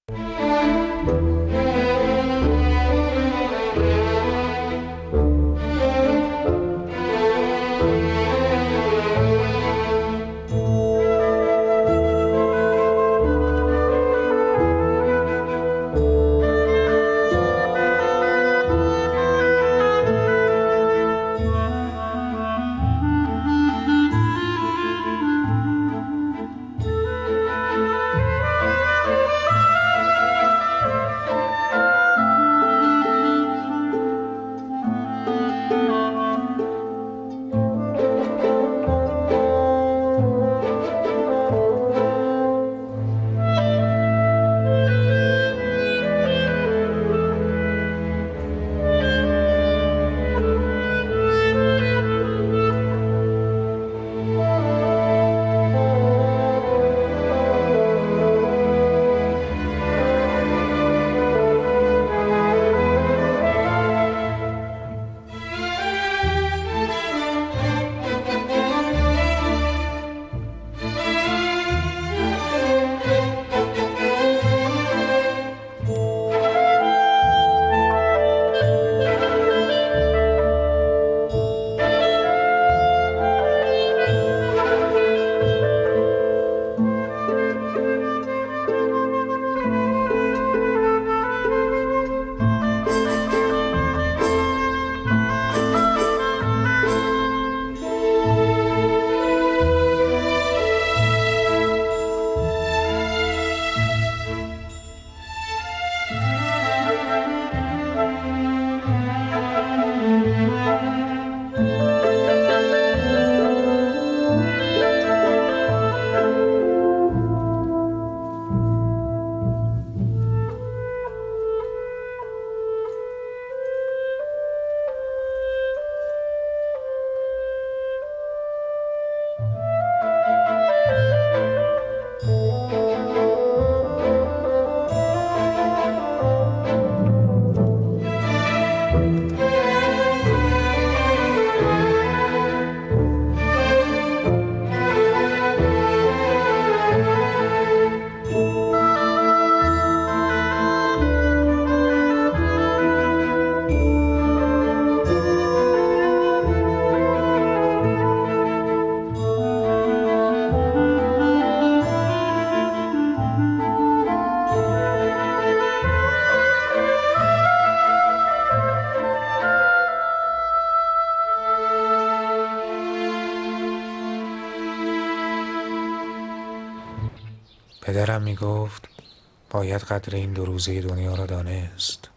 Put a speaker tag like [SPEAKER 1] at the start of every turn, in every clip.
[SPEAKER 1] پدرم می گفت باید قدر این 2 روزه دنیا را دانست.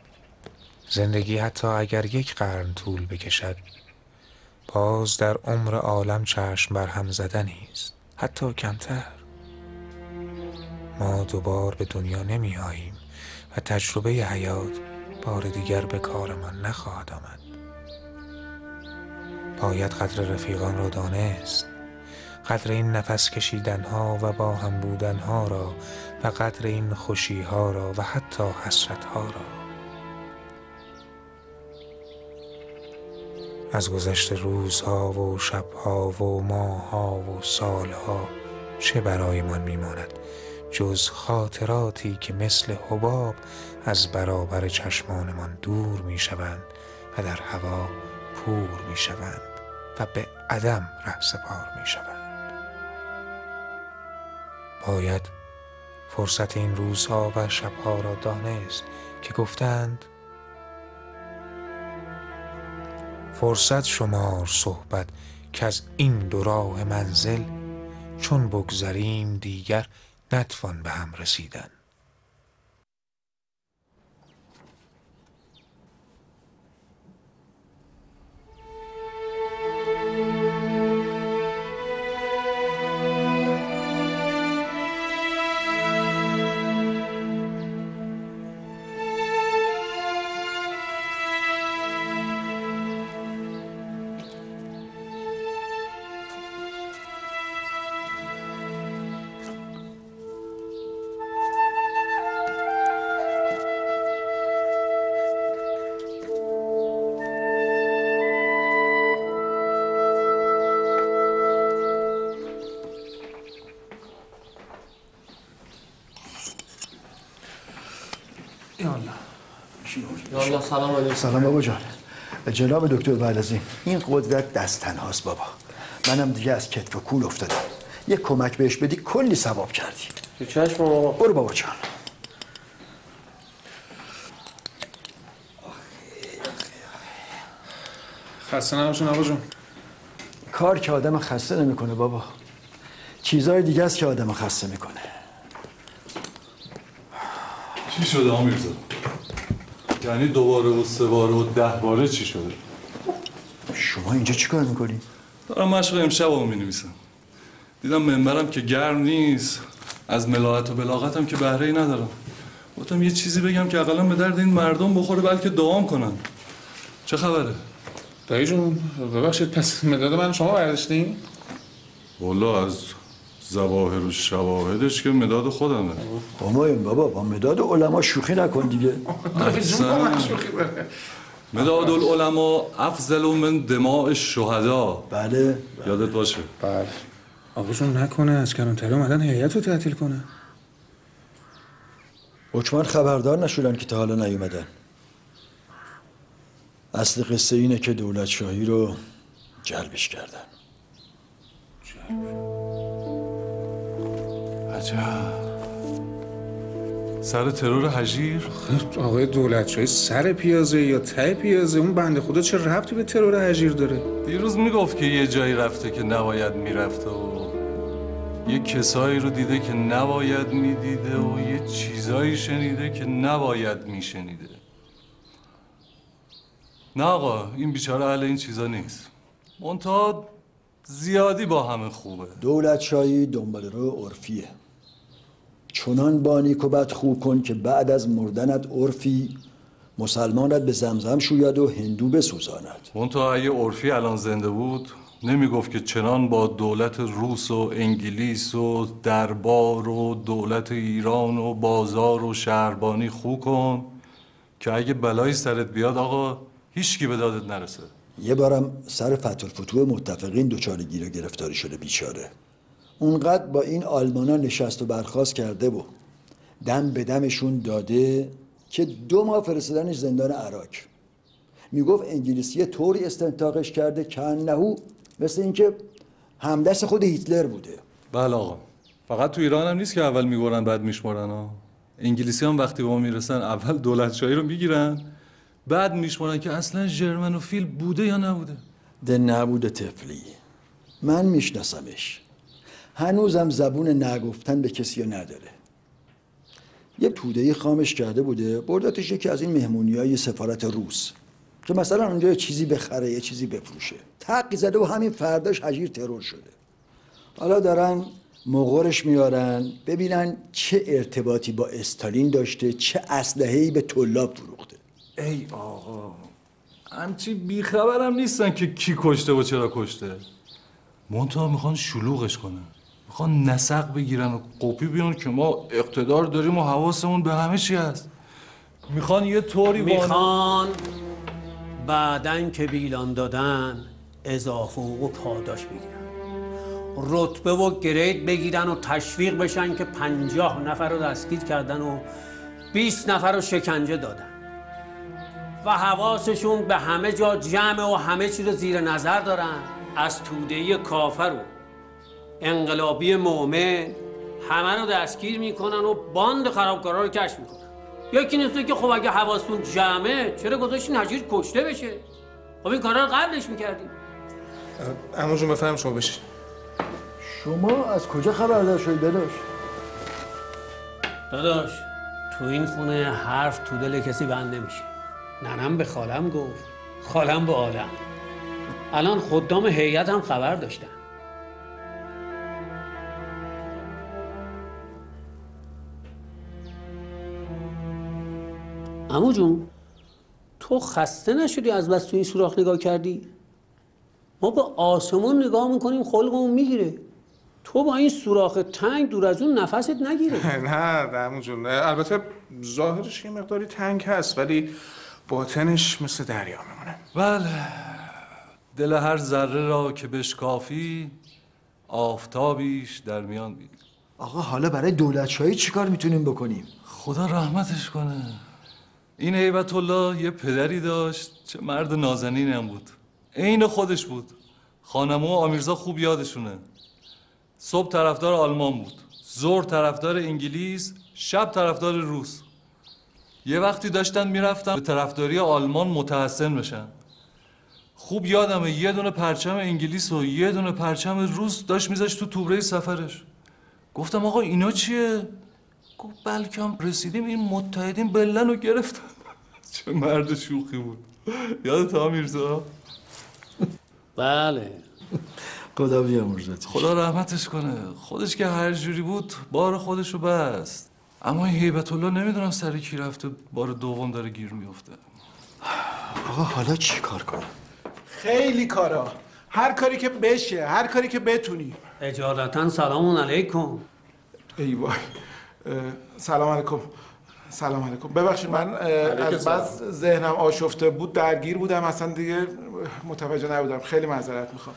[SPEAKER 1] زندگی حتی اگر 1 قرن طول بکشد، باز در عمر عالم چشم بر هم زدنی است، حتی کمتر. ما دوبار به دنیا نمی آییم و تجربه حیات بار دیگر به کارمان نخواهد آمد. باید قدر رفیقان را دانست، قدر این نفس کشیدنها و با هم بودنها را و قدر این خوشیها را و حتی حسرتها را. از گذشت روزها و شبها و ماهها و سالها چه برایمان میماند جز خاطراتی که مثل حباب از برابر چشمانمان دور میشوند و در هوا پور میشوند و به عدم رهسپار میشوند. باید فرصت این روزها و شبها را دانست که گفتند فرصت شمار صحبت که از این 2 راه منزل، چون بگذریم دیگر نتوان به هم رسیدن.
[SPEAKER 2] یالله سلام علیکم.
[SPEAKER 3] سلام بابا جان. جناب دکتر بعدازین، این قدرت دست تنهاست بابا. منم دیگه از کتف و کول افتادم. یه کمک بهش بدی کلی ثواب کردی.
[SPEAKER 2] تو چشم بابا.
[SPEAKER 3] برو بابا جان.
[SPEAKER 4] خسته نباشین آقا جون.
[SPEAKER 3] کار که آدم خسته نمیکنه بابا. چیزای دیگه است که آدم خسته میکنه.
[SPEAKER 5] چی شده آمیرزا؟ یعنی 2 باره و 3 باره و 10 باره چی شده؟
[SPEAKER 3] شما اینجا چی کار میکنی؟
[SPEAKER 5] دارم مشق امشب می‌نویسم. دیدم منبرم که گرم نیست، از ملاحت و بلاغتم که بهره‌ای ندارم. گفتم یه چیزی بگم که اقلا به درد این مردم بخوره، بلکه دعام کنن. چه خبره؟
[SPEAKER 4] دایی جون ببخشید، پس مداد من شما برداشتین؟
[SPEAKER 5] والا از ظواهر و شواهدش که مداد خودمه.
[SPEAKER 3] همایون بابا، با مداد علما شوخی نکن دیگه.
[SPEAKER 5] مداد العلماء افضل من دماء الشهدا.
[SPEAKER 3] بله.
[SPEAKER 5] یادت باشه.
[SPEAKER 4] بله. آقا جون نکنه از کلانتری اومدن هیئت رو تعطیل کنه.
[SPEAKER 3] حکمان خبردار نشدن که تا حالا نیومدن. اصل قصه اینه که دولت شاهی رو جلبش کردن.
[SPEAKER 5] عجب. سر ترور هژیر؟
[SPEAKER 4] آقای دولت شاهی سر پیازه یا ته پیازه؟ اون بنده خدا چه ربطی به ترور هژیر داره؟
[SPEAKER 5] دیروز میگفت که یه جایی رفته که نباید میرفته و یه کسایی رو دیده که نباید میدیده و یه چیزایی شنیده که نباید میشنیده. نه آقا، این بیچاره اهل این چیزا نیست. منتها زیادی با همه خوبه.
[SPEAKER 3] دولت شاهی دنبال رو عرفیه. چنان بانیک و بد خو کن که بعد از مردنت عرفی مسلمانت به زمزم شوید و هندو بسوزاند.
[SPEAKER 5] منتها اگه عرفی الان زنده بود نمیگفت که چنان با دولت روس و انگلیس و دربار و دولت ایران و بازار و شهربانی خو کن که اگه بلایی سرت بیاد آقا هیچکی به دادت نرسه.
[SPEAKER 3] یه بارم سر فتح الفتوح متفقین دچار گیر و گرفتاری شده بیچاره. اونقدر با این آلمانا نشست و برخاست کرده و دم به دمشون داده که 2 ماه فرستادنش زندان عراق. میگفت انگلیسی طوری استنطاقش کرده که انهو مثل اینکه همدست خود هیتلر بوده.
[SPEAKER 5] بله آقا، فقط تو ایران هم نیست که اول میبرن بعد میشمرن ها. انگلیسی هم وقتی به ما میرسن اول دولت شاهی رو میگیرن بعد میشمرن که اصلا ژرمنوفیل بوده یا نبوده.
[SPEAKER 3] ده نبوده طفلی. من میشناسمش. هنوزم زبون نگفتن به کسی نداره. یه توده‌ای خامش کرده بوده، بردتش یکی از این مهمونی‌های سفارت روس که مثلا اونجا یه چیزی بخره یه چیزی بفروشه. تق زده و همین فرداش هژیر ترور شده. حالا دارن مغرش میارن ببینن چه ارتباطی با استالین داشته، چه اسلحه‌ای به طلاب فروخته.
[SPEAKER 5] ای آقا، همچی بیخبرم نیستن که کی کشته و چرا کشته. منتها میخوان شلوغش کنن، میخوان نسق بگیرن و قپی بیان که ما اقتدار داریم و حواسمون به همه چی هست. میخوان یه طوری
[SPEAKER 2] میخوان بعدن که بیلان دادن اضافه و پاداش بگیرن، رتبه و گرید بگیرن و تشویق بشن که 50 نفر رو دستگیر کردن و 20 نفر رو شکنجه دادن و حواسشون به همه جا جمع و همه چیز رو زیر نظر دارن. از توده‌ای کافر و انقلابی مؤمن همه رو دستگیر میکنن و باند خرابکارا رو کشف میکنن. یکی نیسته که خب اگه حواستون جمعه چرا گذاشتین هژیر کشته بشه؟ خب این کارا رو قبلش میکردیم.
[SPEAKER 4] عمو جون بفهم شما بشین.
[SPEAKER 3] شما از کجا خبردار شدید داداش؟
[SPEAKER 2] داداش تو این خونه حرف تو دل کسی بند نمیشه. ننم به خالم گفت، خالم به عالم. الان خدام هیئت هم خبر داشتن. عمو جون تو خسته نشدی از بس تو این سوراخ نگاه کردی؟ ما به آسمون نگاه میکنیم خلقمون میگیره. تو با این سوراخ تنگ دور از اون نفست نگیره.
[SPEAKER 4] نه عمو جون، البته ظاهرش یه مقداری تنگ هست ولی باطنش مثل دریا میمونه.
[SPEAKER 5] بله، دل هر ذره را که بشکافی آفتابیش در میان بینی.
[SPEAKER 3] آقا حالا برای دولت شاهی چی کار میتونیم بکنیم؟
[SPEAKER 5] خدا رحمتش کنه. این هیبت الله یه پدری داشت، چه مرد نازنینی هم بود، عین خودش بود. خانمو و آمیرزا خوب یادشونه. صبح طرفدار آلمان بود، ظهر طرفدار انگلیس، شب طرفدار روس. یه وقتی داشتن میرفتن به طرفداری آلمان متحسن بشن. خوب یادمه یه دونه پرچم انگلیس و یه دونه پرچم روس داشت میذاشت تو توبره سفرش. گفتم آقا اینا چیه؟ گفت بلکم رسیدیم این متحدین بلن رو گرفتن. چه مرد شوخی بود. یادت آمیرزا؟
[SPEAKER 2] بله.
[SPEAKER 3] خدا بیامرزتش.
[SPEAKER 5] خدا رحمتش کنه. خودش که هر جوری بود بار خودش رو بست. اما این هیبت الله نمیدونم سر کی رفته، بار دوم داره گیر میفته.
[SPEAKER 3] آقا حالا چی کار کنم؟
[SPEAKER 4] خیلی کارا، هر کاری که بشه، هر کاری که بتونی.
[SPEAKER 2] اجالتا سلام علیکم.
[SPEAKER 4] ای وای. سلام علیکم. سلام علیکم. ببخشید من از بس ذهنم آشفته بود درگیر بودم، اصلا دیگه متوجه نبودم. خیلی معذرت میخوام.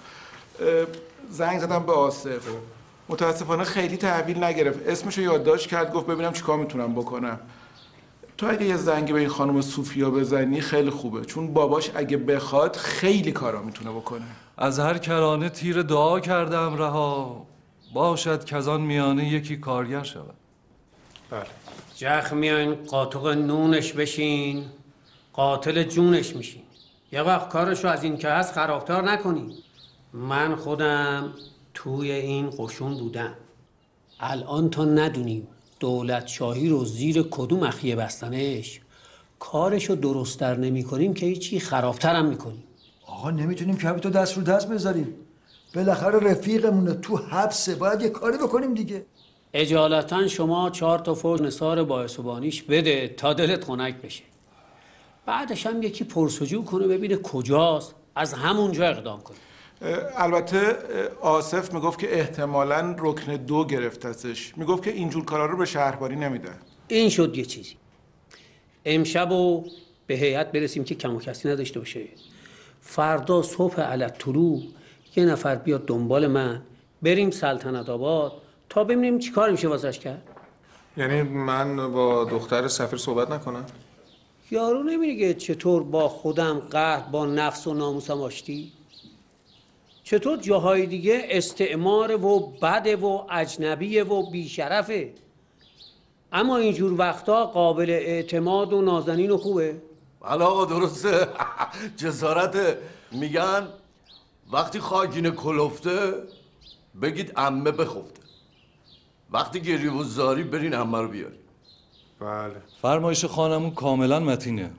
[SPEAKER 4] زنگ زدم به آصف، متاسفانه خیلی تحویل نگرفت. اسمشو یادداشت کرد، گفت ببینم چیکار میتونم بکنم. تو اگه یه زنگی به این خانم صوفیا بزنی خیلی خوبه، چون باباش اگه بخواد خیلی کارا میتونه بکنه.
[SPEAKER 5] از هر کرانه تیر دعا کردم رها، باشد که از آن میانه یکی کارگر شود.
[SPEAKER 4] بله.
[SPEAKER 2] جخ میاین قاطق نونش بشین، قاتل جونش میشین. یه وقت کارشو از این که هست خرابتر نکنین. من خودم توی این قشون بودم. الان تا ندونیم دولت شاهی رو زیر کدوم اخیه بستنش، کارشو درست‌تر نمی کنیم که هیچی خرابتر هم میکنیم.
[SPEAKER 3] آقا نمیتونیم که تو دست رو دست بذاریم. بالاخره رفیقمونه تو حبسه، باید یه کاری بکنیم دیگه.
[SPEAKER 2] اجالتا شما 4 تا فوج نثار باعثوبانیش بده تا دلت خنک بشه. بعدش هم یکی پرسجو کنه ببینه کجاست، از همونجا اقدام کنه.
[SPEAKER 4] البته آصف میگفت که احتمالاً رکن 2 گرفتتش. میگفت که اینجور کارا رو به شهربانی نمیدن.
[SPEAKER 2] این شد یه چیزی. امشب و به هیئت برسیم که کم و کسی نداشته باشه. فردا صبح علت طلوع یه نفر بیاد دنبال من، بریم سلطنت آباد تا ببینیم چی کار میشه واسش کرد.
[SPEAKER 4] یعنی من با دختر سفیر صحبت نکنم؟
[SPEAKER 2] یارو نمیگه چطور با خودم قهر با نفس و ناموسم آشتی؟ چطور جاهای دیگه استعمار و بده و اجنبیه و بیشرفه، اما اینجور وقتا قابل اعتماد و نازنین و خوبه؟
[SPEAKER 6] بله آقا درسته. جسارته. میگن وقتی خاکینه کلفته بگید عمه بخفته، وقتی گریه و زاری برین عمه رو بیاری.
[SPEAKER 4] بله.
[SPEAKER 5] فرمایش خانمون کاملا متینه.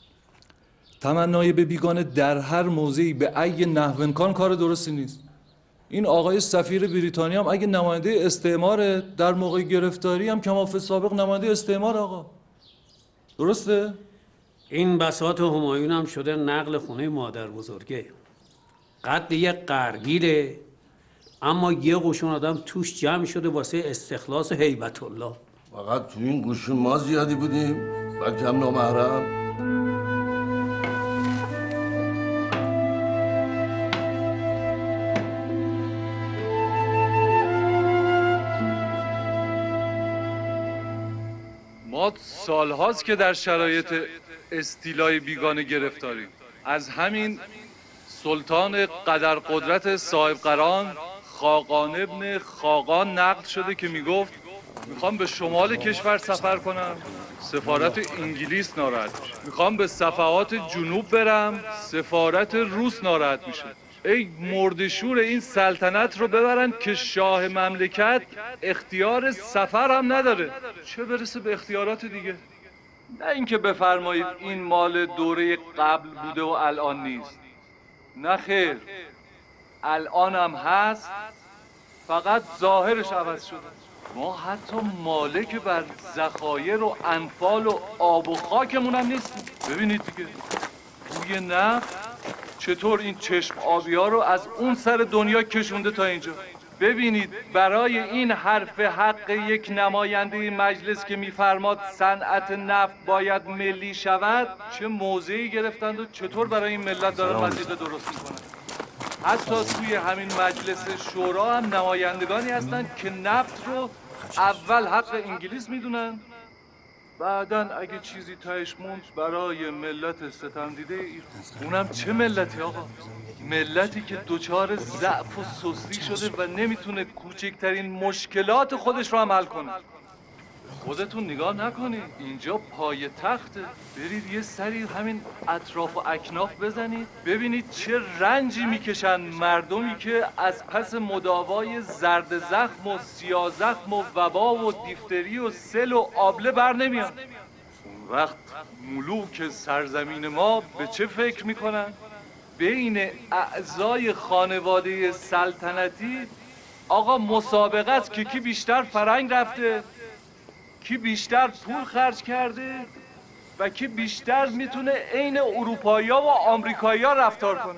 [SPEAKER 5] تمنای به بیگانه در هر موضعی به ای نحو امکان کار درستی نیست. این آقای سفیر بریتانیا هم اگه نماینده استعماره، در موقع گرفتاری هم کماف سابق نماینده استعمار آقا. درسته؟
[SPEAKER 2] این بساط همایون هم شده نقل خونه مادر بزرگه. قد یه قرگیره، اما یه قشون آدم توش جمع شده واسه استخلاص هیبت الله.
[SPEAKER 6] فقط تو این قشون ما زیادی بودیم و کم نامحرم.
[SPEAKER 5] ما سالهاست که در شرایط استیلای بیگانه گرفتاریم. از همین سلطان قدر قدرت صاحب قران خاقان ابن خاقان نقل شده که میگفت میخوام به شمال کشور سفر کنم، سفارت انگلیس ناراحت میشه. میخوام به صفحات جنوب برم، سفارت روس ناراحت میشه. ای مردشور این سلطنت رو ببرن که شاه مملکت اختیار سفر هم نداره، چه برسه به اختیارات دیگه. نه اینکه بفرمایید این مال دوره قبل بوده و الان نیست. نه خیر، الان هم هست، فقط ظاهرش عوض شده. ما حتی مالک بر ذخایر و انفال و آب و خاکمون هم نیستیم. ببینید دیگه بوی نفت چطور این چشم آبی ها رو از اون سر دنیا کشونده تا اینجا. ببینید برای این حرف حق یک نماینده مجلس که میفرماد صنعت نفت باید ملی شود چه موضعی گرفتند و چطور برای این ملت دارن مزید درست میکنن. حتی توی همین مجلس شورا هم نمایندگانی هستن که نفت رو اول حق انگلیس میدونن، بعدن اگه چیزی تهش موند برای ملت ستم دیده ایران. اونم چه ملتی آقا؟ ملتی که دچار ضعف و سستی شده و نمیتونه کوچکترین مشکلات خودش رو هم حل کنه. خودتون نگاه نکنید، اینجا پای تخته. برید یه سری همین اطراف و اکناف بزنید ببینید چه رنجی میکشن مردمی که از پس مداوای زرد زخم و سیاه زخم و وبا و دیفتری و سل و آبله بر نمیان. اون وقت ملوک سرزمین ما به چه فکر میکنن؟ بین اعضای خانواده سلطنتی آقا مسابقه است که کی بیشتر فرنگ رفته، کی بیشتر پول خرج کرده و کی بیشتر میتونه عین اروپایی‌ها و آمریکایی‌ها رفتار کنه.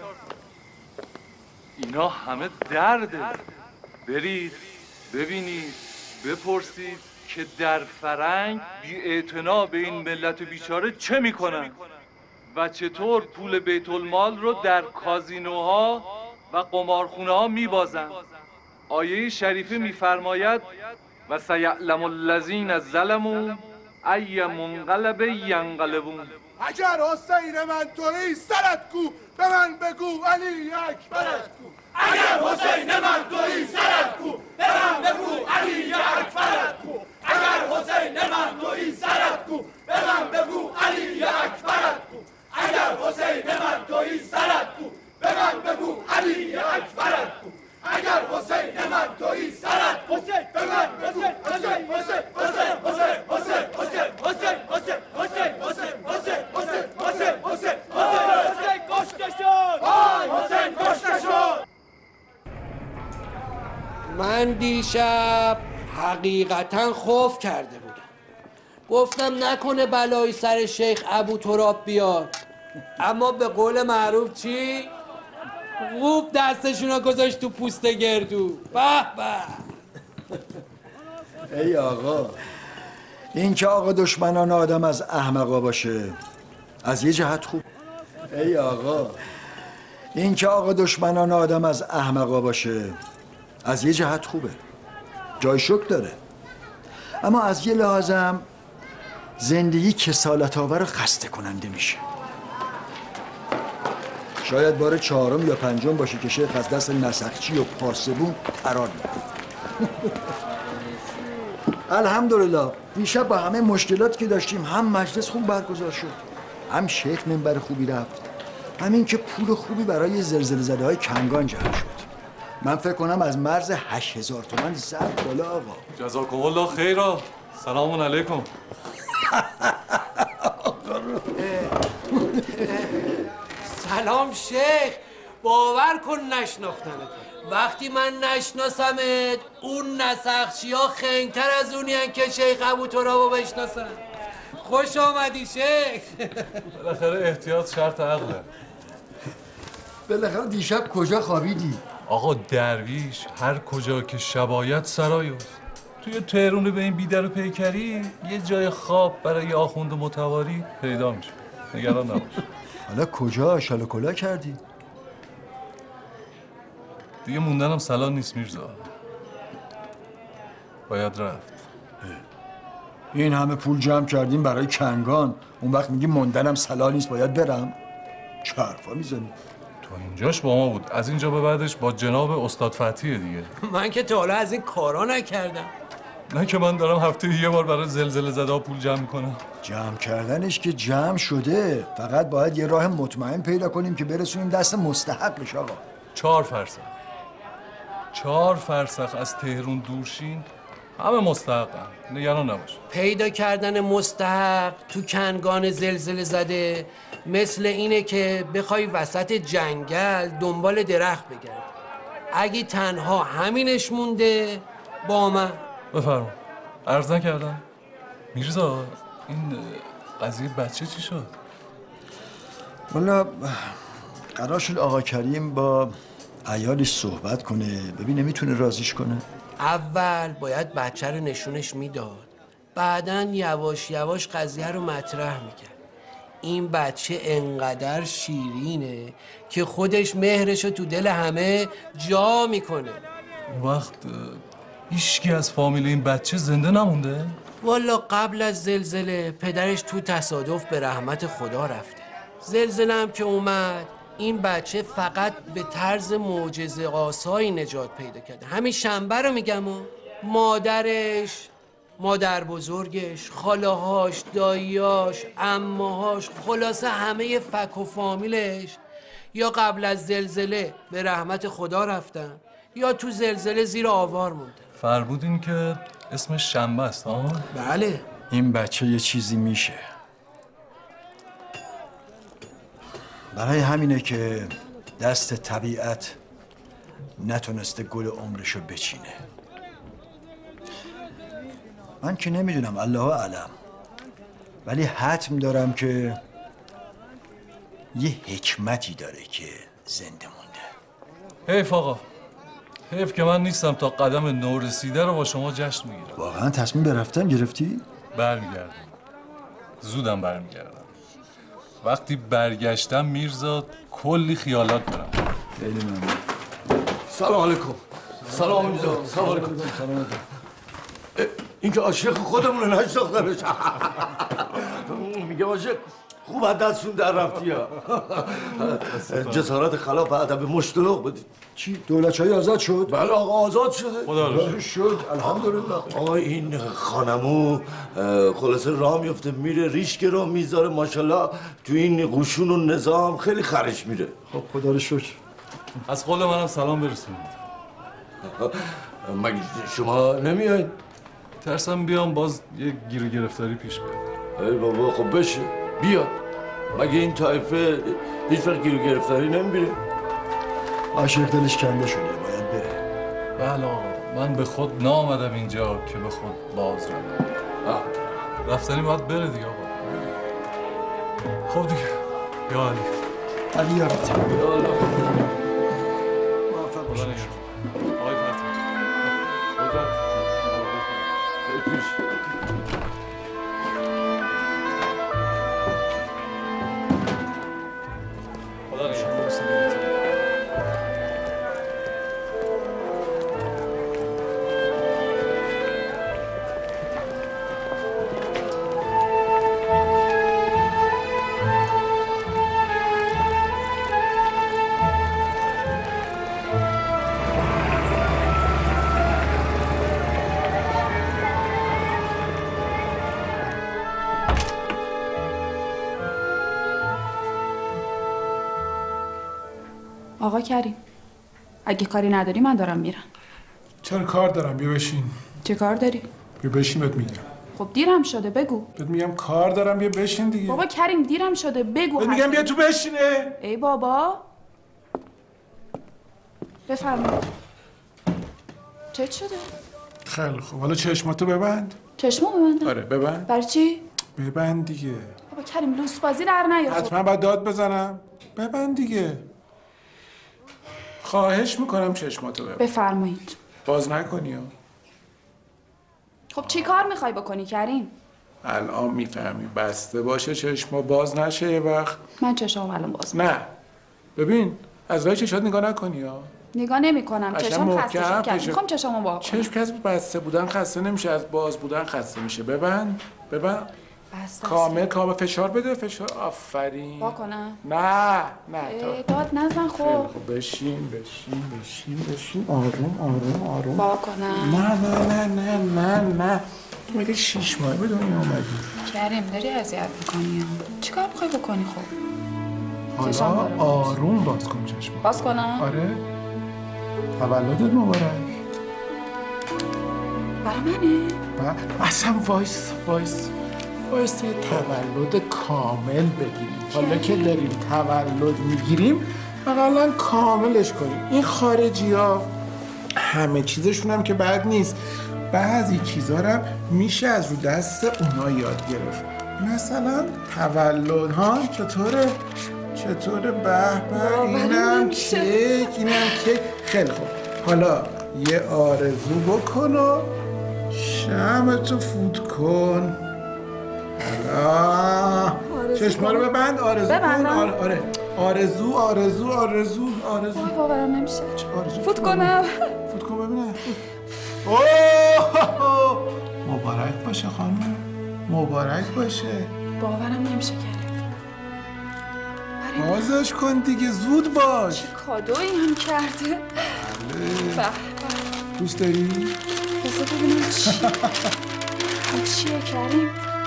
[SPEAKER 5] اینا همه درده. برید ببینید بپرسید که در فرنگ بی‌اعتنا به این ملت بیچاره چه میکنن و چطور پول بیت المال رو در کازینوها و قمارخونه‌ها میبازن. آیه شریفه میفرماید و سیعلم الذین ظلموا ای منقلب ینقلبون.
[SPEAKER 7] اگر حسین من تویی سرت کو به من بگو علی اکبرت کو. اگر حسین من تویی سرت کو به من بگو علی اکبرت کو. اگر حسین من تویی سرت کو به من بگو علی اکبرت کو. اگر حسین من تویی سرت کو به من بگو علی اکبرت کو. اگر حسین من تویی سرت کو به من بگو حسین حسین حسین حسین حسین حسین حسین حسین حسین حسین حسین حسین حسین حسین کشته شد. وای حسین کشته شد.
[SPEAKER 2] من دیشب حقیقتا خوف کرده بودم، گفتم نکنه بلایی سر شیخ ابو تراب بیاد، اما به قول معروف چی؟ خوب دستشونو گذاشت تو پوست گردو. به به.
[SPEAKER 3] ای آقا، این که آقا دشمنان آدم از احمقا باشه از یه جهت خوب. ای آقا، این که آقا دشمنان آدم از احمقا باشه از یه جهت خوبه، جای شکر داره. اما از یه لحاظم زندگی کسالت آور و خسته کننده میشه. شاید بار 4 یا 5 باشه که شیخ از دست نسخچی و پاسبون فرار میکنه. الحمدلله دیشب با همه مشکلات که داشتیم هم مجلس خوب برگزار شد، هم شیخ منبر خوبی رفت، همین که پول خوبی برای زلزله زده های کنگان جمع شد. من فکر کنم از مرز 8000 تومان زد بالا آقا.
[SPEAKER 5] جزاکم الله خیرا. سلام علیکم.
[SPEAKER 2] سلام شیخ، باور کن نشناختمت. وقتی من نشناسمت اون نسخچی ها خنگتر از اونی هن که شیخ ابو ترابو بشناسن. خوش آمدی شیخ.
[SPEAKER 5] بالاخره احتیاط شرط عقله.
[SPEAKER 3] بالاخره دیشب کجا خوابیدی؟
[SPEAKER 5] آقا درویش هر کجا که شبایت سرایوست. توی تهرون به این بیدر و پیکری یه جای خواب برای آخوند متواری پیدا میشه. نگران نباش.
[SPEAKER 3] حالا کجا شال و کلا کردی؟
[SPEAKER 5] دیگه موندنم سلام نیست میرزا، باید رفت.
[SPEAKER 3] این همه پول جمع کردیم برای کنگان، اون وقت میگی موندنم سلام نیست باید برم؟ چه حرفا میزنی؟
[SPEAKER 5] تو اینجاش با ما بود، از اینجا به بعدش با جناب استاد فتحیه دیگه.
[SPEAKER 2] من که تا حالا از این کارا نکردم.
[SPEAKER 5] نه که من دارم هفته یه بار برای زلزله زده پول جمع میکنم.
[SPEAKER 3] جمع کردنش که جمع شده، فقط باید یه راه مطمئن پیدا کنیم که برسونیم دست مستحقش آقا.
[SPEAKER 5] 4 فرسخ از تهرون دورشین همه مستحقن، نگران نباش.
[SPEAKER 2] پیدا کردن مستحق تو کنگان زلزله زده مثل اینه که بخوای وسط جنگل دنبال درخت بگردی. اگه تنها همینش مونده با من.
[SPEAKER 5] بفرما. عرض نکردم میرزا این قضیه بچه چی شد؟
[SPEAKER 3] والا قرار شد آقا کریم با عیالش صحبت کنه، ببینه میتونه راضیش کنه.
[SPEAKER 2] اول باید بچه رو نشونش میداد، بعدن یواش یواش قضیه رو مطرح میکرد. این بچه انقدر شیرینه که خودش مهرشو تو دل همه جا میکنه.
[SPEAKER 5] اون وقت هیچکی از فامیل این بچه زنده نمونده؟
[SPEAKER 2] والا قبل از زلزله پدرش تو تصادف به رحمت خدا رفته. زلزله هم که اومد این بچه فقط به طرز معجزه آسایی نجات پیدا کرده. همین شنبه رو میگم و مادرش، مادر بزرگش، خاله‌هاش، داییاش، عمه‌هاش، خلاصه همه فک و فامیلش یا قبل از زلزله به رحمت خدا رفتن یا تو زلزله زیر آوار مونده.
[SPEAKER 5] فرمودین که اسمش شنبه است ها؟
[SPEAKER 2] بله.
[SPEAKER 3] این بچه یه چیزی میشه. برای همینه که دست طبیعت نتونسته گل عمرشو بچینه. من که نمیدونم، الله اعلم، ولی حتم دارم که یه حکمتی داره که زنده مونده.
[SPEAKER 5] حیف آقا، حیف که من نیستم تا قدم نو رسیده رو با شما جشن میگیرم.
[SPEAKER 3] واقعا تصمیم به رفتن گرفتی؟
[SPEAKER 5] برمیگردم، زودم برمیگردم. وقتی برگشتم میرزا کلی خیالات دارم.
[SPEAKER 3] خیلی ممنون.
[SPEAKER 6] سلام علیکم. سلام میرزا. سلام علیکم. این که عاشق خودمونه نشناختمش. میگه عاشق خوب از دستون در رفتی ها. جسارت خلاف ادب مشتلق بدید.
[SPEAKER 3] چی؟ دولت‌شاهی آزاد شد؟
[SPEAKER 6] بله آقا آزاد شده.
[SPEAKER 5] خدا رو
[SPEAKER 3] شد. الحمدلله.
[SPEAKER 6] آقا این خانمو خلاصه راه میفته میره ریشک رو میذاره، ماشاءالله تو این قشون و نظام خیلی خرش میره.
[SPEAKER 3] خب خدا رو شکر.
[SPEAKER 5] از قول منم سلام برسونید.
[SPEAKER 6] مگه شما نمیایید؟
[SPEAKER 5] ترسم بیام باز یه گیر و گرفتاری پیش بیاد.
[SPEAKER 6] ای بابا خب بشه بیا. مگه این طایفه هیچ وقت گیر و گرفتاری نمیبینه؟
[SPEAKER 3] عاشق دلش کنده شده، باید بره.
[SPEAKER 5] بله آقا، من به خود نامدم اینجا که به خود باز روم. رفتنی باید بره دیگه آقا. خب دیگه، یا علی.
[SPEAKER 3] علی یارت.
[SPEAKER 6] یا الله.
[SPEAKER 3] موفق باشید.
[SPEAKER 5] آقای فتحی.
[SPEAKER 8] آقا کریم، اگه کاری نداری من دارم میرم.
[SPEAKER 4] چرا کار دارم؟ بیا بشین.
[SPEAKER 8] چه کار داری؟
[SPEAKER 4] بیا بشین بهت میگم.
[SPEAKER 8] خب دیرم شده بگو.
[SPEAKER 4] بهت میگم کار دارم، بیا بشین دیگه.
[SPEAKER 8] بابا کریم دیرم شده بگو.
[SPEAKER 4] بهت میگم بیا تو بشینه.
[SPEAKER 8] ای بابا بفرمایید. چه شده؟
[SPEAKER 4] خیلی خوب، حالا چشماتو ببند.
[SPEAKER 8] چشمو ببندم؟
[SPEAKER 4] آره ببند.
[SPEAKER 8] برای چی؟
[SPEAKER 4] ببند دیگه.
[SPEAKER 8] بابا کریم لوس بازی در نیار.
[SPEAKER 4] حتما باید داد بزنم. ببند دیگه. خواهش میکنم چشماتو ببند.
[SPEAKER 8] بفرمایید.
[SPEAKER 4] باز نکنی ها.
[SPEAKER 8] خب چی کار میخوای بکنی کریم؟
[SPEAKER 4] الان میفهمی بسته باشه چشما، باز نشه یه وقت.
[SPEAKER 8] من چشمام الان باز
[SPEAKER 4] نه ببین، از راه چشات نگاه نکنی ها.
[SPEAKER 8] نگاه نمیکنم، چشام خسته شد کریم. میخوام چشامو وا کنم.
[SPEAKER 4] چشم که از بسته بودن خسته نمیشه، از باز بودن خسته میشه. ببند ببند.
[SPEAKER 8] بسته
[SPEAKER 4] کامل فشار بده، فشار. آفرین.
[SPEAKER 8] وا کنم؟
[SPEAKER 4] نه
[SPEAKER 8] داد نزن. خب
[SPEAKER 4] خب بشین. آروم.
[SPEAKER 8] وا کنم؟
[SPEAKER 4] نه مگه 6 ماه به دنیا اومدی؟
[SPEAKER 8] کریم داری اذیت میکنی. چیکار میخوای بکنی؟ خب
[SPEAKER 4] حالا آروم باز کن چشم.
[SPEAKER 8] باز کنم؟
[SPEAKER 4] آره. تولدت مبارک.
[SPEAKER 8] برای منه؟
[SPEAKER 4] اصلا وایس یه تولد کامل بگیریم. حالا که داریم تولد میگیریم اقلا کاملش کنیم. این خارجی ها همه چیزشون هم که بد نیست، بعضی چیزا رو میشه از رو دست اونا یاد گرفت. مثلا تولد ها چطوره؟ به اینم کیک. خیلی خوب، حالا یه آرزو بکن و شمعتو فوت کن. چشما رو ببند. آرزو کن. آره آرزو.
[SPEAKER 8] وای باورم نمیشه. فوت کنم.
[SPEAKER 4] فوت کن ببینم. مبارک باشه خانم، مبارک باشه.
[SPEAKER 8] باورم نمیشه کریم.
[SPEAKER 4] بازش کن دیگه، زود باش.
[SPEAKER 8] چه کادویی هم کرده. به
[SPEAKER 4] دوست داری؟
[SPEAKER 8] بذار ببینم چیه. این چیه کریم؟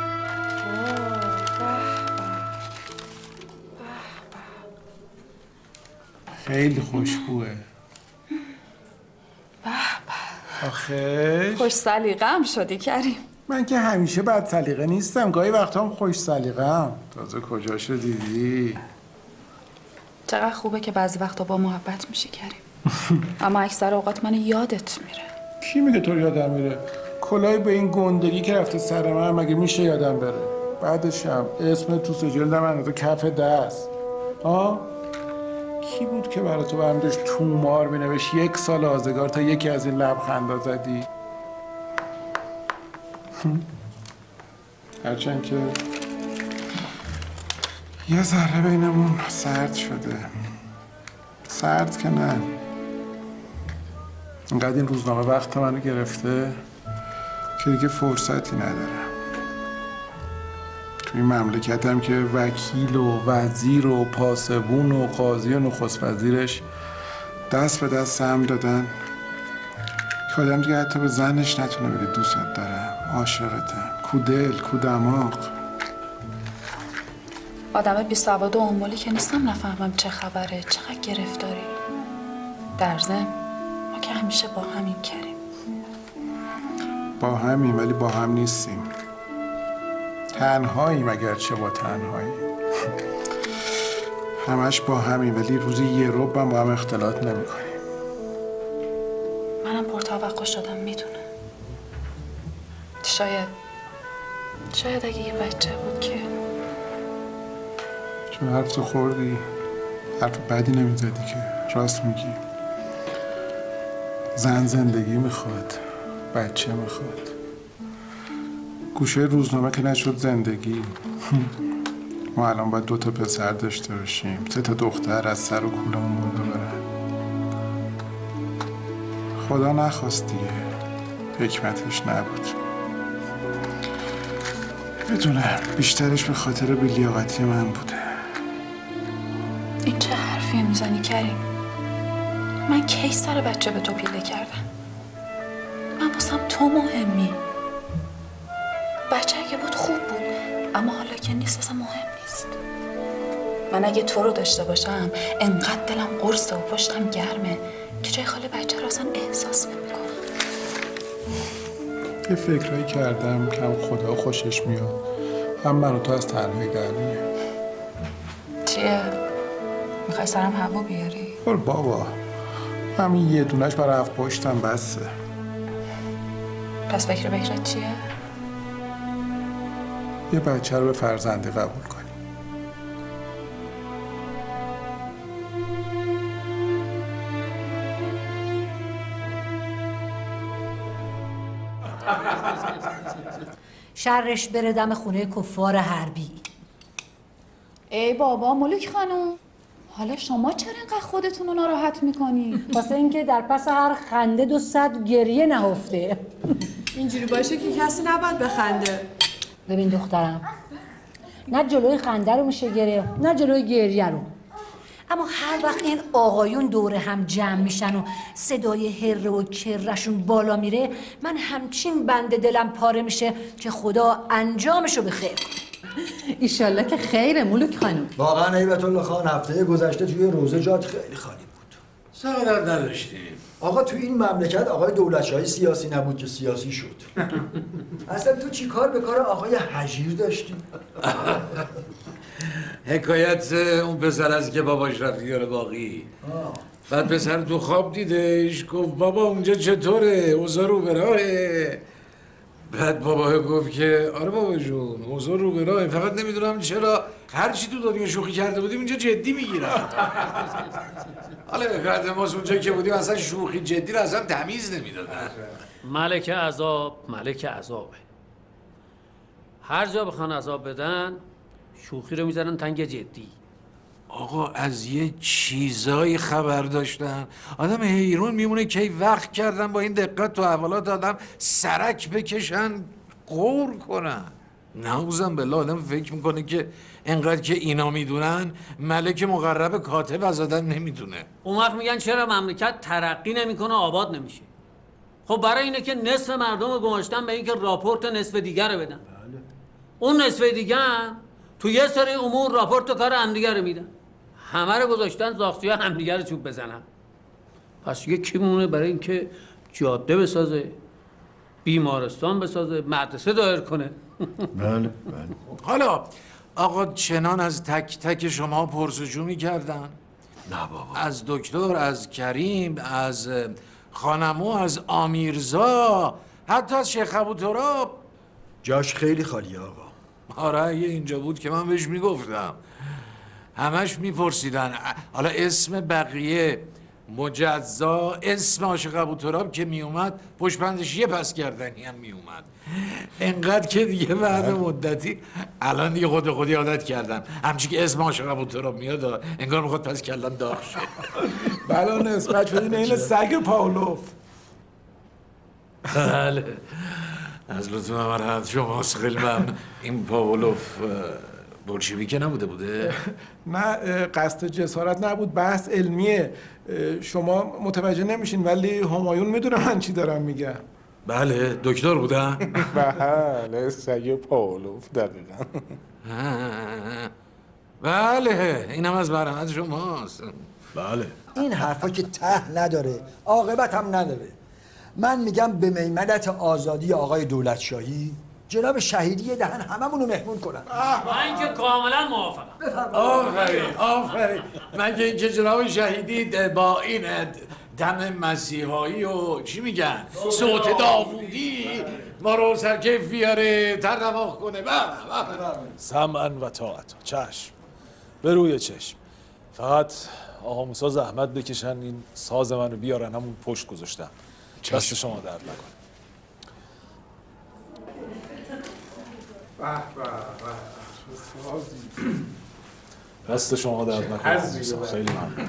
[SPEAKER 4] خیلی خوشبوه. آخه
[SPEAKER 8] خوش سلیقه هم شدی کریم.
[SPEAKER 4] من که همیشه بد سلیقه نیستم، گاهی وقتا هم خوش سلیقه هم. تازه کجاشو دیدی؟
[SPEAKER 8] چقدر خوبه که بعضی وقتا با محبت میشی کریم. اما اکثر اوقات من یادت میره.
[SPEAKER 4] کی میگه تو یادم میره؟ کلاهی به این گندگی که رفته سر من مگه میشه یادم بره؟ بعدش هم اسم تو سجل من تو کف دست. کی بود که برای تو برم داشت تومار بنوشت 1 سال آزگار تا یکی از این لبخندا زدی؟ هرچند که یه ذره بینمون سرد شده. سرد که نه، اینقدر این روزنامه وقت منو گرفته که دیگه فرصتی ندارم. توی مملکتم که وکیل و وزیر و پاسبون و قاضی و نخست وزیرش دست به دست هم دادن که آدم دیگه حتی به زنش نتونه بگه دوستت دارم، عاشقتم، کو دل، کو دماغ.
[SPEAKER 8] آدم بی‌سواد و عمولی که نیستم نفهمم چه خبره، چقدر گرفتاری. در ضمن ما که همیشه با همیم کریم.
[SPEAKER 4] با همیم ولی با هم نیستیم. تنهاییم اگرچه با تنهایی. همش با همیم ولی روزی یه ربع با هم اختلاط نمی‌کنیم.
[SPEAKER 8] منم پرتوقع شدم، میدونم. شاید اگه یه بچه بود که
[SPEAKER 4] چون حرف تو خوردی، حرف بدی نمیزدی که. راست میگی. زن زندگی میخواد، بچه میخواد. گوشه روزنامه که نشد زندگی. ما الان باید 2 تا پسر داشته باشیم، 3 تا دختر از سر و کولمون بالا برن. خدا نخواست دیگه، حکمتش نبود. بدونم بیشترش به خاطر بی‌لیاقتی من بوده.
[SPEAKER 8] این چه حرفی میزنی کریم؟ من کی سر بچه به تو پیله کردم؟ من واسم تو مهمی. بچه اگه بود خوب بود، اما حالا که نیست اصلا مهم نیست. من اگه تو رو داشته باشم انقدر دلم قرصه و پشتم گرمه که جای خالی بچه رو اصلا احساس نمی‌کنم.
[SPEAKER 4] یه فکرایی کردم که هم خدا خوشش میاد، هم من و تو از تنهایی در میاد.
[SPEAKER 8] چیه؟ میخوای سرم هوا بیاری؟
[SPEAKER 4] برو بابا، همین یه دونش برای 7 پشتم بسه.
[SPEAKER 8] پس فکرت چیه؟
[SPEAKER 4] یه بچه رو به فرزندی قبول کنی.
[SPEAKER 9] شرش بره دم خونه کفار حربی.
[SPEAKER 10] ای بابا ملک خانم، حالا شما چرا اینقدر خودتون رو ناراحت میکنی؟
[SPEAKER 9] واسه اینکه در پس هر خنده 200 گریه نهفته.
[SPEAKER 11] اینجوری باشه که کسی نباید بخنده.
[SPEAKER 9] ببین دخترم، نه جلوی خنده رو میشه گرفت نه جلوی گریه رو. اما هر وقت این آقایون دور هم جمع میشن و صدای هره و کرشون بالا میره، من همچین بند دلم پاره میشه که خدا انجامشو به خیر کنه.
[SPEAKER 11] ایشالله که خیره ملک خانم.
[SPEAKER 3] واقعا هیبت الله خان هفته گذشته توی روزه جات خیلی خالی بود.
[SPEAKER 6] سعادت نداشتیم.
[SPEAKER 3] آقا تو این مملکت آقای دولتشاهی سیاسی نبود که سیاسی شد. اصلا تو چی کار به کار آقای حجیر داشتی؟
[SPEAKER 6] حکایت اون پسر از که باباش رفت دیار باقی. بعد پسر تو خواب دیدش، گفت بابا اونجا چطوره؟ اوضاع رو به راهه. بعد بابا گفت که آره بابا جون اوضاع رو به راهه، فقط نمیدونم چرا هر چی تو دنیا شوخی کرده بودیم اینجا جدی میگیرن. حالا حکایت ما اونجا که بودیم اصلا شوخی جدی رو اصلا تمیز نمیدادن.
[SPEAKER 2] ملک عذاب ملک عذابه. هر جا بخوان عذاب بدن شوخی رو میزنن تنگ جدی.
[SPEAKER 6] آقا از یه چیزایی خبر داشتن آدم حیرون میمونه که وقت کردن با این دقت تو احوالات آدم سرک بکشن
[SPEAKER 12] غور کنن. نعوذم بالله آدم فکر میکنه که انقدر که اینا میدونن ملک مقرب کاتب از آدم نمیدونه.
[SPEAKER 2] اون وقت میگن چرا مملکت ترقی نمیکنه آباد نمیشه؟ خب برای اینه که نصف مردم رو گماشتن به اینکه راپورت نصف دیگر رو بدن. اون نصف دیگر هم تو یه سری امور راپورت و کار همدیگر رو میدن. همه رو گذاشتن زاغچی ها همدیگر رو چوب بزنن. پس یکی مونه برای اینکه جاده بسازه، بیمارستان بسازه، مدرسه دایر کنه.
[SPEAKER 3] بله.
[SPEAKER 12] حالا آقا چنان از تک تک شما پرسجو میکردن؟
[SPEAKER 6] نه بابا.
[SPEAKER 12] از دکتر، از کریم، از خانمو، از آمیرزا، حتی از شیخ ابوتراب.
[SPEAKER 3] جاش خیلی خالیه آقا.
[SPEAKER 12] آره اگه اینجا بود که من بهش میگفتم. همش میپرسیدن. حالا اسم بقیه مجزا، اسم عاشق ابوتراب که میومد پشت بندش یه پس کردنی هم میومد. انقدر که دیگه بعد مدتی الان دیگه خودی عادت کردم همچی که اسم عاشق ابوتراب میاد انگار میخواد پس کردن داغ شه.
[SPEAKER 4] بلا نسبت شدین این سگ پاولوف.
[SPEAKER 12] بله از لطف مرحمت شماست، خیلی ممنون. این پاولوف بولشویکه نبوده بوده؟
[SPEAKER 4] نه قصد جسارت نبود، بحث علمیه. شما متوجه نمیشین ولی همایون میدونه من چی دارم میگم.
[SPEAKER 12] بله دکتر بودن؟
[SPEAKER 4] بله سگ پاولوف دقیقا.
[SPEAKER 12] بله اینم از مرحمت شماست.
[SPEAKER 3] بله این حرفا که ته نداره عاقبت هم نداره. من میگم به میمنت آزادی آقای دولتشاهی جناب شهیدی دهن هممونو مهمون کنن.
[SPEAKER 2] من که کاملا موافقم.
[SPEAKER 12] آفرین. مگه اینکه جناب شهیدی با این دم مسیحایی و چی میگن صوت داوودی ما رو سرکیف بیاره تردواق کنه.
[SPEAKER 5] سمعا و طاعت. چشم به روی چشم. فقط آقا موسی زحمت بکشن این ساز منو بیارن، همون پشت گذاشتم. دست شما درد نکنه. دست شما درد نکنه. خیلی ممنون.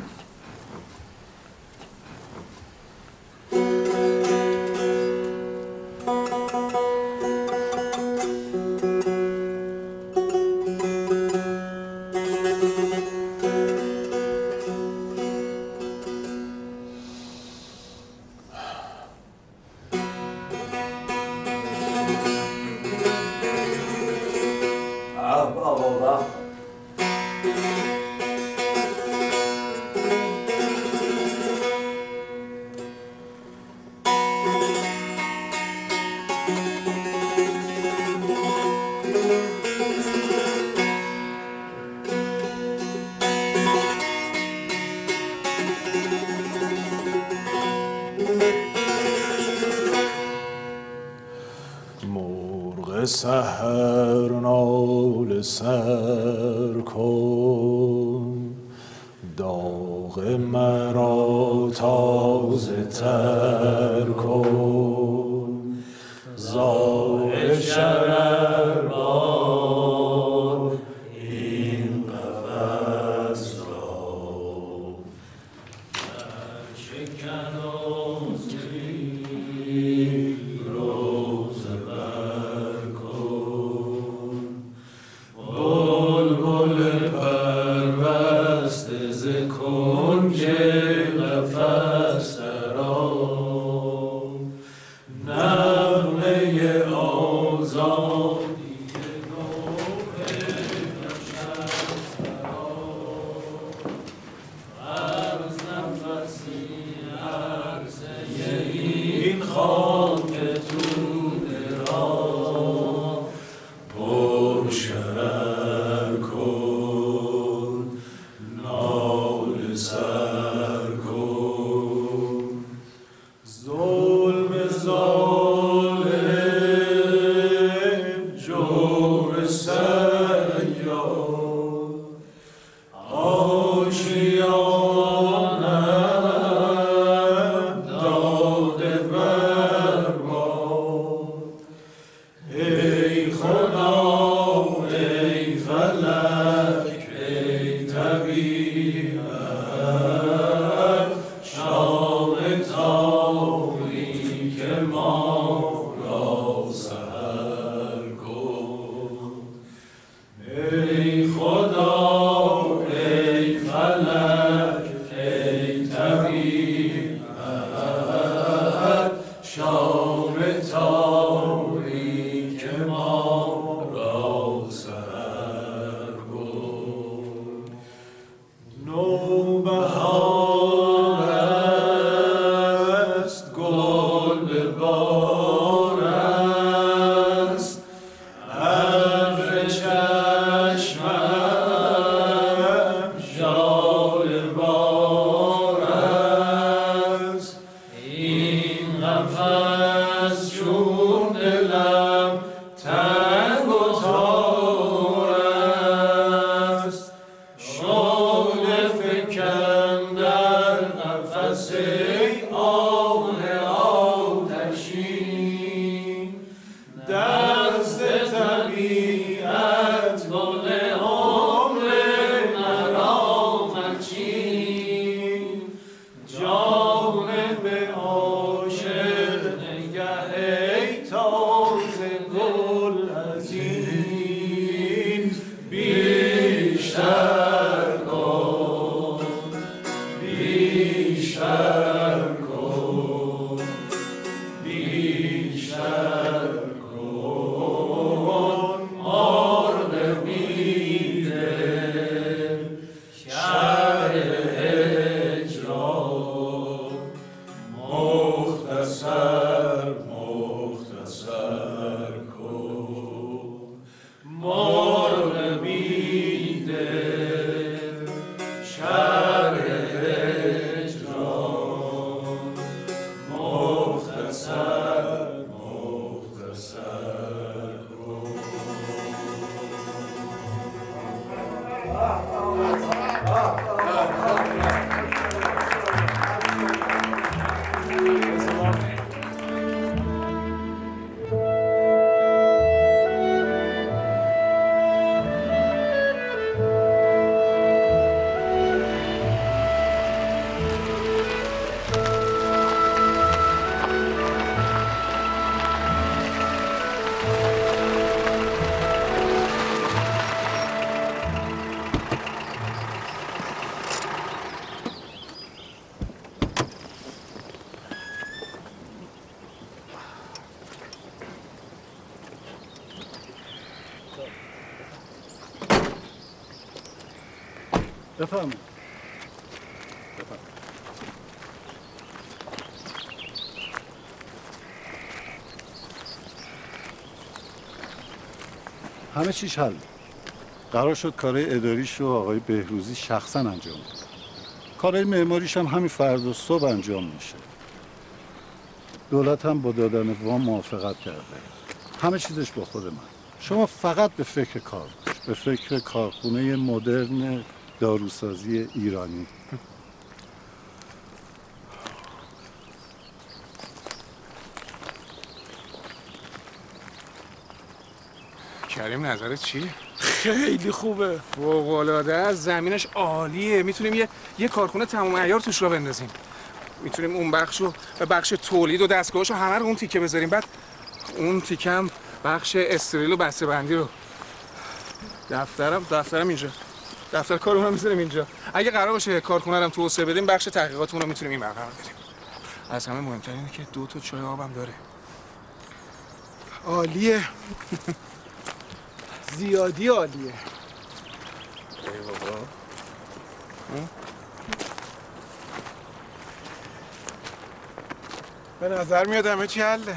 [SPEAKER 5] سحر نال سر کن، داغ مرا تازه تر کن، زاغ شرر بار این قفس را شکن از گیر روز بر کن، بلبل پربسته ز کنج قفس درآ، نغمه آزاد چون دلم تنگ و تار است، شعله فکن در نفس آه آتشین، دست طبیعت گل عمر مرامت چین، جانب عاشق نگه ای تازه گل از این بیشتر کن، بیشتر کن، بیشتر کن، مرغ بیدل شهر هجران، مختصر مختصر کن، مرغ بیدل شهر هجران، مختصر مختصر کن.
[SPEAKER 13] بفرمایید. همه چیش حل. قرار شد کارهای اداریش رو آقای بهروزی شخصا انجام بده. کارهای معماریش هم همین فردا صبح انجام میشه. دولت هم با دادن وام موافقت کرده. همه چیزش با خود من. شما فقط به فکر کار باش. به فکر کارخونه مدرن داروسازی ایرانی.
[SPEAKER 14] کریم نظرت چیه؟ خیلی خوبه. فوق‌العاده است. زمینش عالیه. میتونیم یه کارخونه تمام عیار توش را بندازیم. میتونیم اون بخشو و بخش تولید و دستگاهاشو همه رو اون تیکه بذاریم. بعد اون تیکه هم بخش استریل و بسته‌بندی رو. دفترم اینجا. دفتر کارمون رو میذاریم اینجا. اگه قرار باشه کارخونه رو توسعه بدیم، بخش تحقیقاتمون رو میتونیم این برقرار بدیم. از همه مهمتر اینه که 2 تا چای آبم داره.
[SPEAKER 4] عالیه. زیادی عالیه.
[SPEAKER 14] ای بابا.
[SPEAKER 4] به نظر میاد همه چی حله.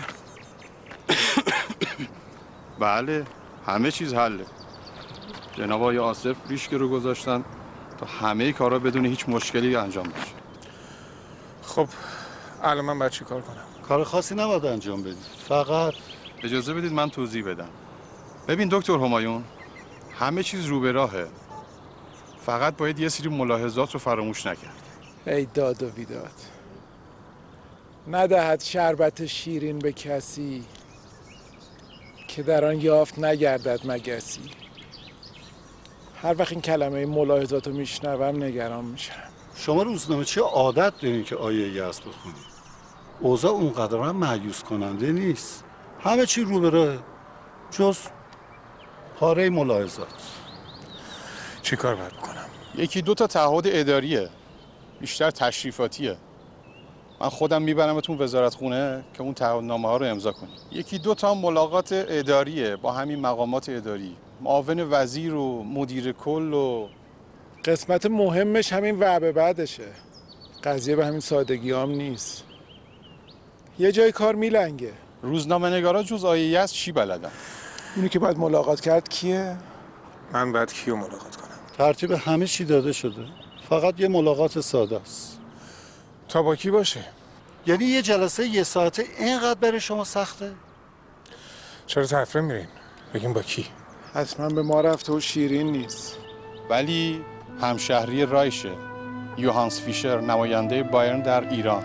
[SPEAKER 15] بله، همه چیز حله. جناب آقای آصف ریشک رو گذاشتن تا همه کارا بدون هیچ مشکلی انجام بشه.
[SPEAKER 14] خب الان من باید چی کار کنم؟
[SPEAKER 13] کار خاصی نباید انجام بدید. فقط
[SPEAKER 15] اجازه بدید من توضیح بدم. ببین دکتر همایون، همه چیز رو به راهه. فقط باید یه سری ملاحظات رو فراموش نکرد.
[SPEAKER 4] ای داد و بیداد. ندهد شربت شیرین به کسی که در آن یافت نگردد مگسی. هر وقت این کلمه ملاحظات رو میشنوم نگران میشم.
[SPEAKER 13] شما روزنامه چه عادت دارین که آیه یأس بخونید؟ اوضاع اونقدر هم مایوس کننده نیست. همه چی رو به راهه جز پاره ملاحظات.
[SPEAKER 14] چی کار باید بکنم؟
[SPEAKER 15] 1-2 تا تعهد اداریه، بیشتر تشریفاتیه. من خودم میبرمتون وزارتخونه که اون تعهدنامه ها رو امضا کنید. 1-2 تا ملاقات اداریه با همین مقامات اداری، معاون وزیر و مدیر کل و
[SPEAKER 4] قسمت مهمش همین وعبه بعدشه. قضیه به همین سادگی هم نیست. یه جای کار میلنگه.
[SPEAKER 15] روزنامه نگارا جز آیه یأس چی بلدن؟
[SPEAKER 4] اینی که باید ملاقات کرد کیه؟
[SPEAKER 14] من باید کیو ملاقات کنم؟
[SPEAKER 13] ترتیب همه چی داده شده. فقط یه ملاقات ساده است.
[SPEAKER 14] تا با کی باشه؟
[SPEAKER 13] یعنی یه جلسه 1 ساعته اینقدر برای شما سخته؟
[SPEAKER 1] چرا تفریح میریم؟ بگیم با کی؟
[SPEAKER 4] حتما به ما رفته و شیرین نیست.
[SPEAKER 15] ولی همشهری رایشه، یوهانس فیشر، نماینده بایرن در ایران.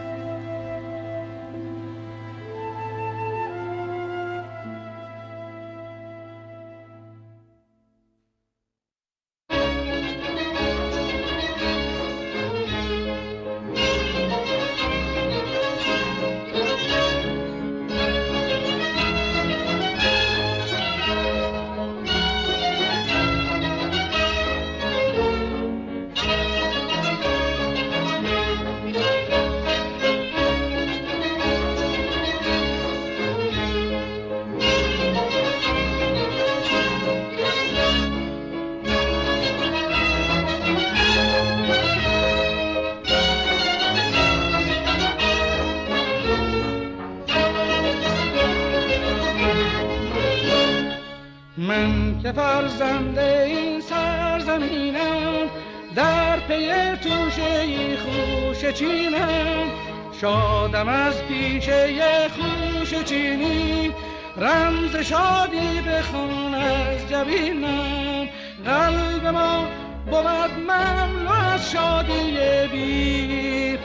[SPEAKER 16] من که فرزند این سرزمینم، در پی توشه خوش چینم، شادم از پیشه خوش چینی، رمز شادی بخوان از جبینم. قلب ما بود مملو از شادی بی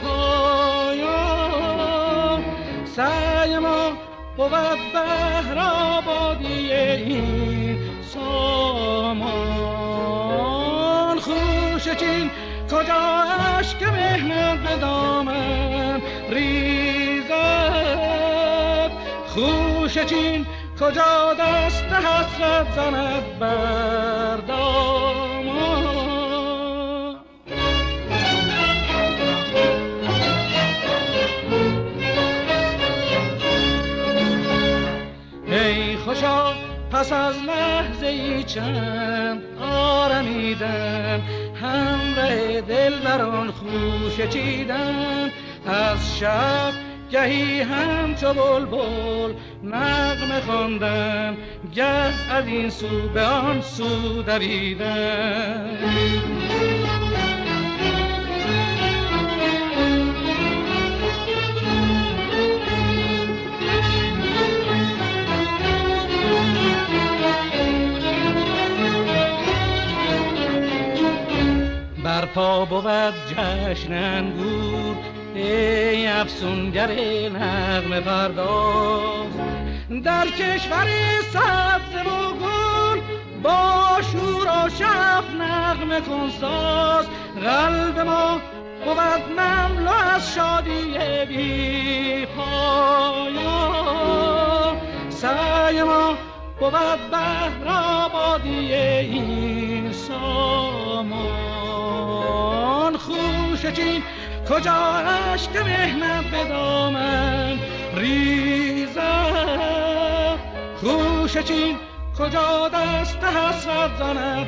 [SPEAKER 16] پایان، سعی ما بود بهر آبادی این سامان. خوش چین کجا اشک مهنت به دامن ریزد، خوش چین کجا دست حسرت زند بر دامان. ای خوشا پس از لحظه ای چند آرمیدن، همراه دلبران خوش چیدن، از شب گهی همچو بلبل نغمه خواندن، گه از این سو به آن سو دویدن. برپا بود جشن انگور، ای افسونگر نغمه پرداز، در کشور سبز و گل با شور و شف نغمه کن ساز. قلب ما بود مملو از شادی بی پایان، سعی ما بود بهر آبادی این سامان. خوش چین کجا اشک مهنت به دامن ریزد، خوش چین کجا دست حسرت زند